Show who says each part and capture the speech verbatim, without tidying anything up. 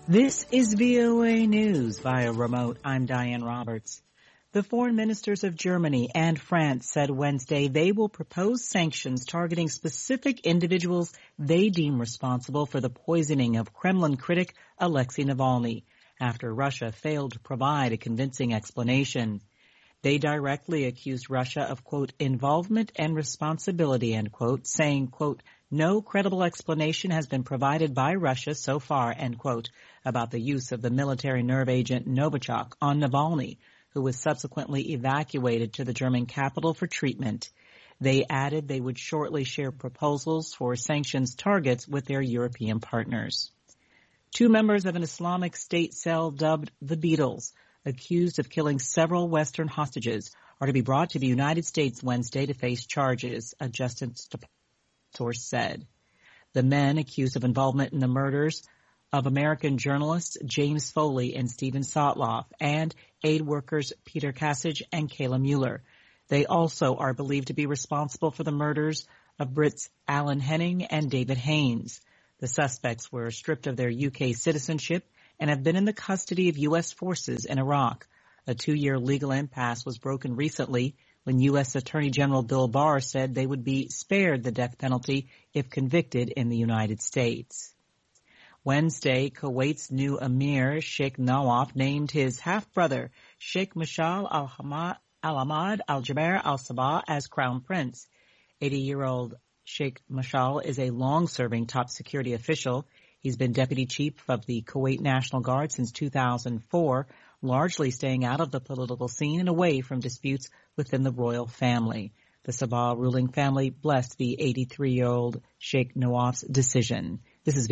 Speaker 1: This is V O A News via remote. I'm Diane Roberts. The foreign ministers of Germany and France said Wednesday they will propose sanctions targeting specific individuals they deem responsible for the poisoning of Kremlin critic Alexei Navalny after Russia failed to provide a convincing explanation. They directly accused Russia of, quote, involvement and responsibility, end quote, saying, quote, no credible explanation has been provided by Russia so far, end quote, about the use of the military nerve agent Novichok on Navalny, who was subsequently evacuated to the German capital for treatment. They added they would shortly share proposals for sanctions targets with their European partners. Two members of an Islamic State cell dubbed the Beatles, accused of killing several Western hostages, are to be brought to the United States Wednesday to face charges, a Justice Department source said. The men accused of involvement in the murders of American journalists James Foley and Stephen Sotloff and aid workers Peter Kasich and Kayla Mueller. They also are believed to be responsible for the murders of Brits Alan Henning and David Haynes. The suspects were stripped of their U K citizenship and have been in the custody of U S forces in Iraq. A two-year legal impasse was broken recently when U S Attorney General Bill Barr said they would be spared the death penalty if convicted in the United States. Wednesday, Kuwait's new emir, Sheikh Nawaf, named his half-brother, Sheikh Mashal al-Ahmad al-Jaber al-Sabah, as crown prince. eighty-year-old Sheikh Mashal is a long-serving top security official. He's been deputy chief of the Kuwait National Guard since two thousand four, largely staying out of the political scene and away from disputes within the royal family. The Sabah ruling family blessed the eighty-three-year-old Sheikh Nawaf's decision. This is